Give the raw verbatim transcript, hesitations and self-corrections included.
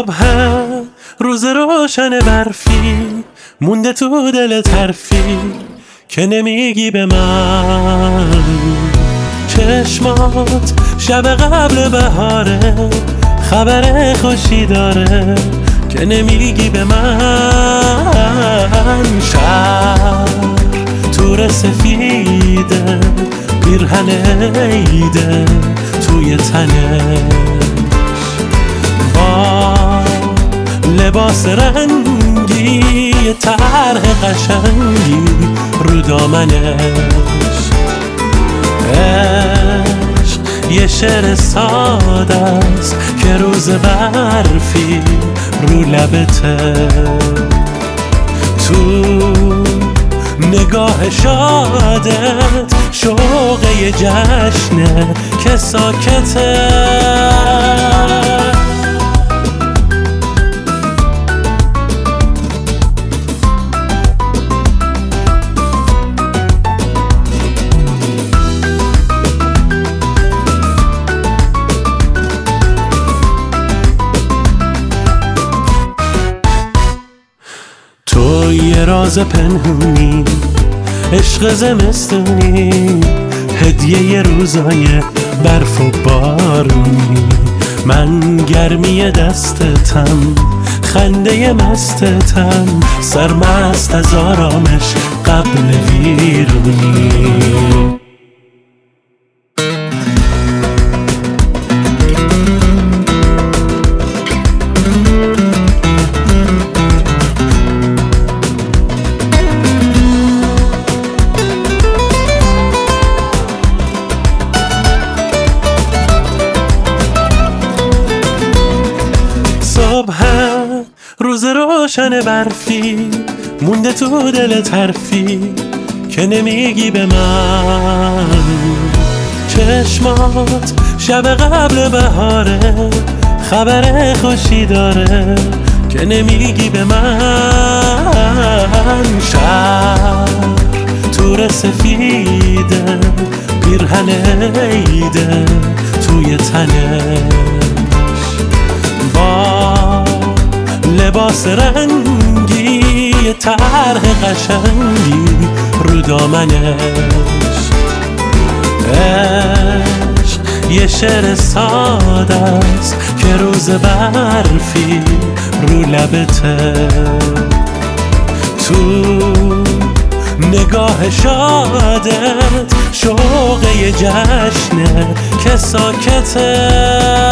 صبح روز روشن برفی مونده تو دل ترفی که نمیگی به من. چشمات شب قبل بهاره خبر خوشی داره که نمیگی به من. شهر تور سفیده پیرهن عیده توی تنش با لباس رنگی طرح قشنگی رو دامنش. عشق یه شعر ساده است که روز برفی رو لبته. تو نگاه شادت شوق یه جشنه که ساکته. تو یه راز پنهونی عشق زمستونی هدیه ی روزای برف و بارونی. من گرمی دستتم خنده مستتم سرمست از آرامش قبل ویرونی. صبح روز روشن برفی مونده تو دل ترفی که نمیگی به من. چشمات شب قبل بهاره خبر خوشی داره که نمیگی به من. شهر تور سفیده پیرهن عیده توی تنش با لباس رنگی طرح قشنگی رو دامنش. عشق یه شعر ساده است که روز برفی رو لبته. تو نگاه شادت شوق یه جشنه که ساکته.